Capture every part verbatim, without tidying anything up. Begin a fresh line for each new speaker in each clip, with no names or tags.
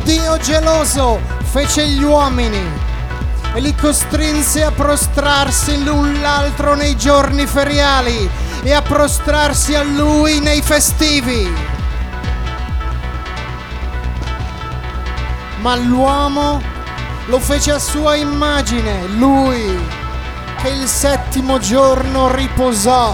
Dio geloso fece gli uomini e li costrinse a prostrarsi l'un l'altro nei giorni feriali e a prostrarsi a Lui nei festivi. Ma l'uomo lo fece a sua immagine, Lui che il settimo giorno riposò.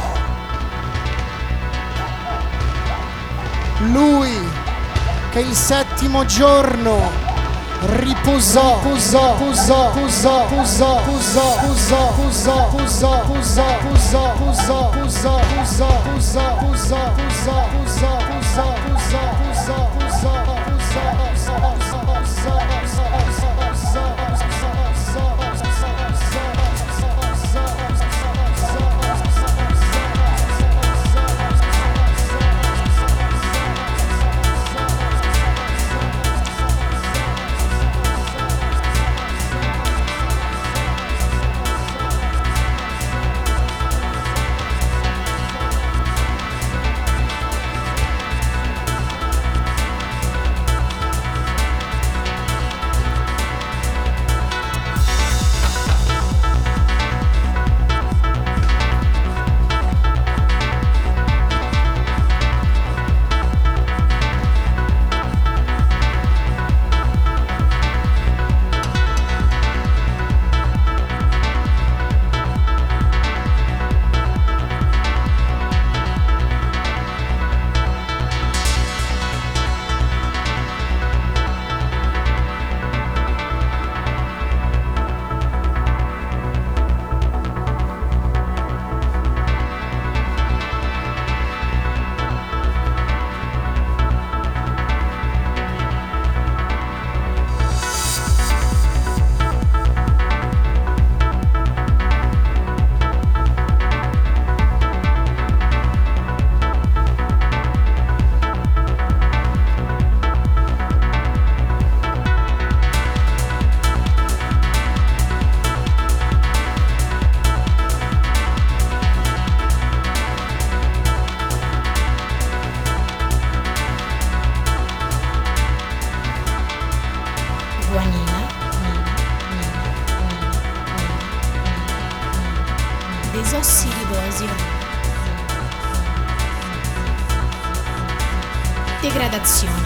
Lui che il settimo giorno riposò, posò, posò, posò, posò, posò, posò, posò, posò, posò, posò, posò, posò, posò, posò, posò, posò, posò, posò,
degradazione.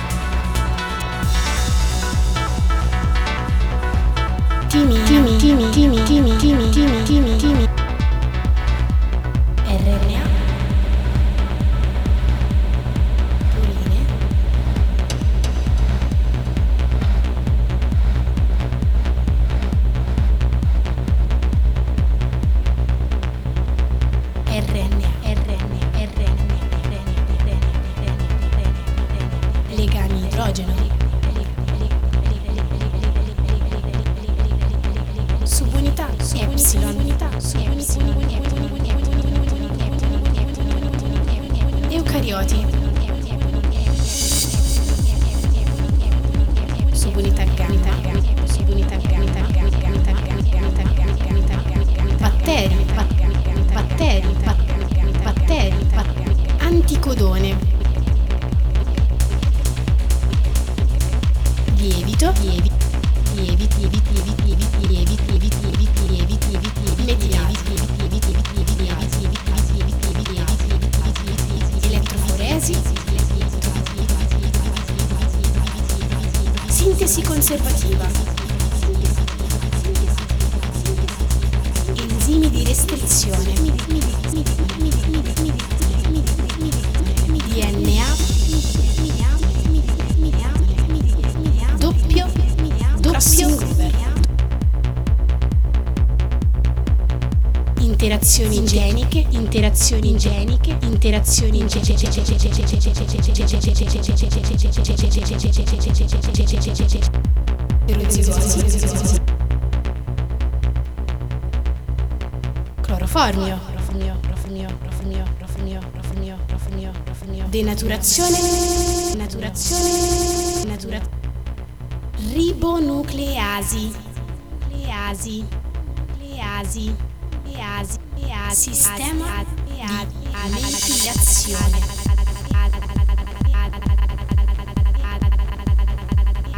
Timi, timi, timi, timi, timi, timi, timi, timi, timi. R N A. Purine. R N A, R N A, R N A. Legami idrogeno. Subunità, epsilon, eucarioti. Subunità gamma, subunità gamma, batteri, batteri, batteri, anticodone. Lievito, lievito, lievito, lievito, lievito, lievito, lievito, lievito, lievito, lievito, lievito, elettroforesi, sintesi conservativa, enzimi di restrizione, D N A, doppio, doppio, interazioni geniche, interazioni geniche, interazioni geniche, cloroformio, denaturazione, denaturazione, denaturazione, ribonucleasi, nucleasi, nucleasi, nucleasi, sistema di metilazione,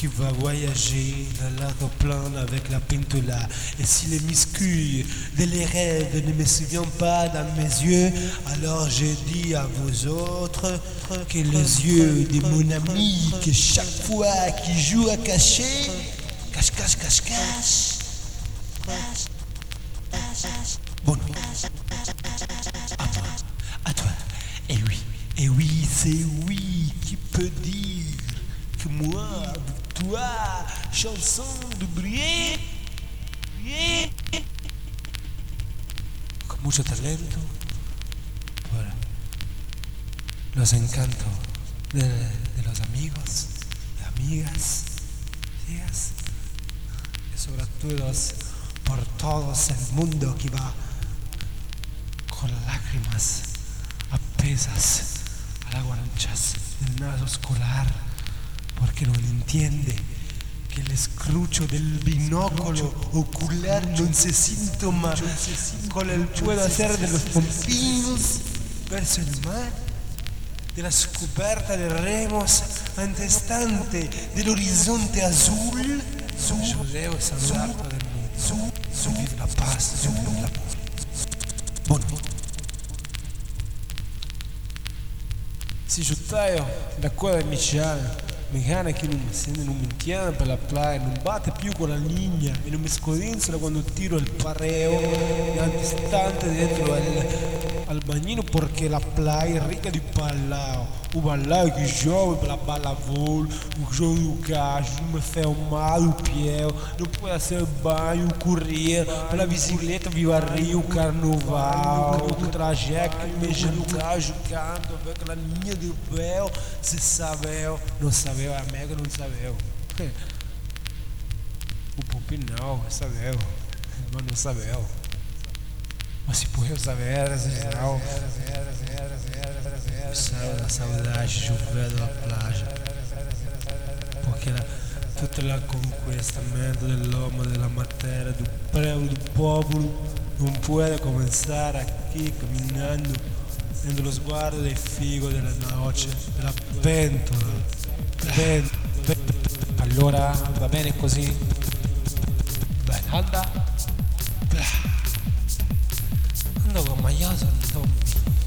qui va voyager dans l'aéroplan avec la pintola. Et si les muscles de les rêves ne me souviennent pas dans mes yeux, alors je dis à vous autres que les yeux de mon ami, que chaque fois qu'il joue à cacher, cache, cache, cache, cache. Bonne nuit. À toi, à toi. Et oui, et oui, c'est oui qui peut dire que moi, avec toi, chanson de briller, briller, con mucho talento, por los encantos de, de los amigos, de amigas, amigas, y sobre todo por todo el mundo que va con lágrimas apesas a las guaranchas del naso escolar, porque no entiende que el escrucho del binóculo ocular non se síntoma con el puedo hacer de los pompinos verso el mar, de la scoperta de remos antestante del horizonte azul. Yo debo saludarte del mundo, subir la paz, subir la paz. Bueno, se io taglio da qua da Michel, mi cane che non mi sente, non mi tiene per la playa, non batte più con la linea e non mi scodinzola quando tiro il pareo antistante dentro al, al bagnino, perché la playa è ricca di ballao. O ballao che gioca per la balla vol, o gioco do cacho, non mi fa male o pé, non può essere banho, correr, pela bicicleta, viva Rio, carnaval, o trajeto, me jantar, jogando, ver aquela linha de véu, se sabeu, não sabeu, a mega não sabeu. O Pompinal sabeu, mas não sabeu. Mas se por eu saber, não. Saiu da saudade de chover da playa, porque la, tutta la conquistamento dell'uomo, della materia, del prego del popolo non può cominciare aquí camminando nello sguardo del figo della noce, della pentola. Ben, ben, allora va bene così? Bene, anda. Ando con maiato, ando.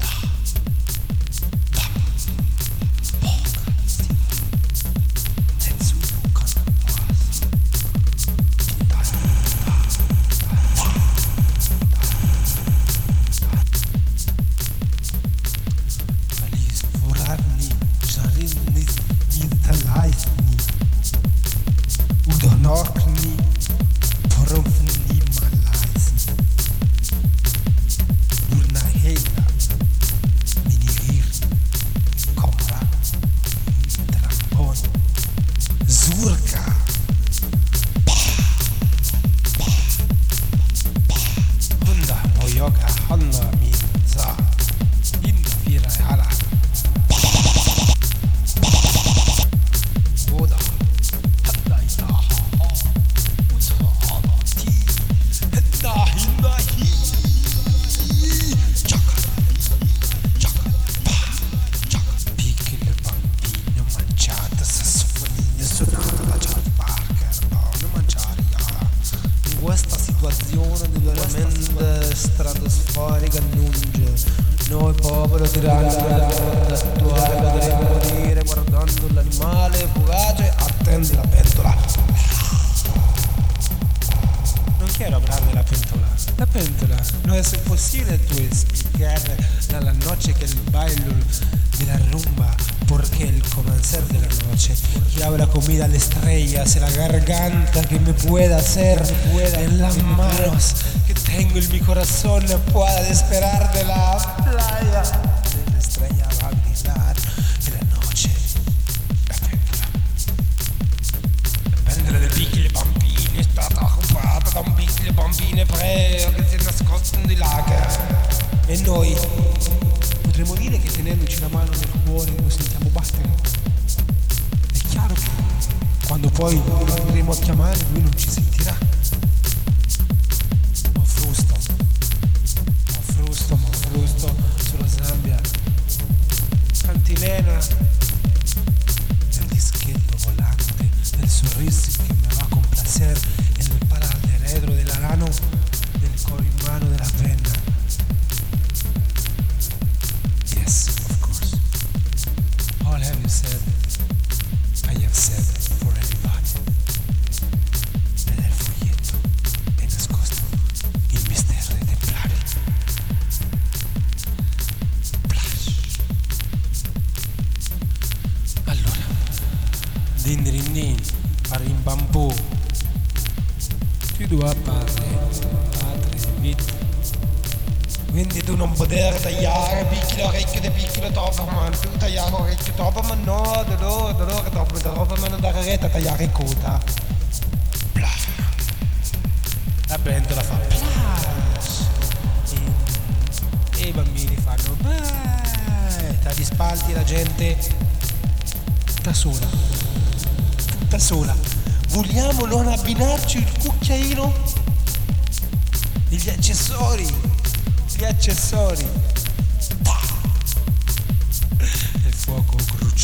Questa situazione di veramente stratosferica annunce noi popolo tirando attuale potremmo morire guardando l'animale fugace, attendi la pentola. Non quiero hablar de la pentola. La pentola no es posible tú explicar a la noche que el baile de la rumba, porque el comenzar de la noche que habla comida a las estrellas, en la garganta que me pueda hacer, pueda en las manos que tengo en mi corazón, no pueda desesperar de la playa. De la estrella va a brillar de la noche la pentola. La pentola dei piccoli bambini è stata occupata da un piccolo bambino ebreo che si è nascosto di lager. E noi potremmo dire che tenendoci la mano nel cuore lo sentiamo battere. È chiaro che quando poi lo andremo a chiamare lui non ci sentirà. Ma frusto, ma frusto, ma frusto sulla sabbia, cantilena del dischetto volante del suo tua padre, padre, vita. Quindi tu non poter tagliare piccolo orecchio di piccolo Doberman, tu tagliare orecchio Doberman, no, dolore, dolore, dopo Doberman non dare retta a tagliare coda. Bla. La pentola fa plash. E, e i bambini fanno beh, tra gli spalti la gente da sola, da sola. Vogliamo non abbinarci il cucchiaino e gli accessori? Gli accessori. Il fuoco.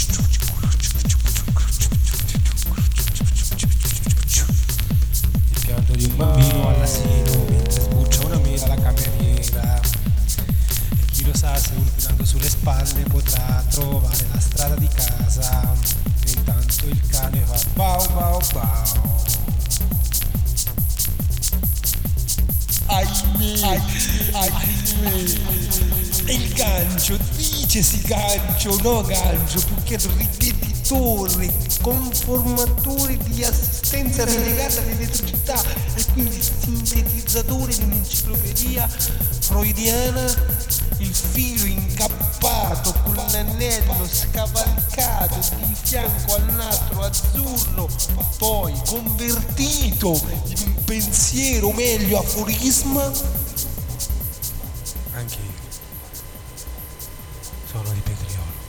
Il pianto di un bambino all'asilo mentre sbuccia una mela alla cameriera. E chi lo sa se urlando sulle spalle potrà trovare la strada di casa. E intanto il cane fa bau bau bau. Ahimè, ahimè, e il gancio, dicesi gancio, no gancio, più che ripetitore, conformatore di assistenza relegata all'elettricità e quindi sintetizzatore di un'enciclopedia freudiana, il filo incappato con l'anello scavalcato di fianco al nastro azzurro, poi convertito in un pensiero, o meglio aforisma. Anche io sono di Petriolo.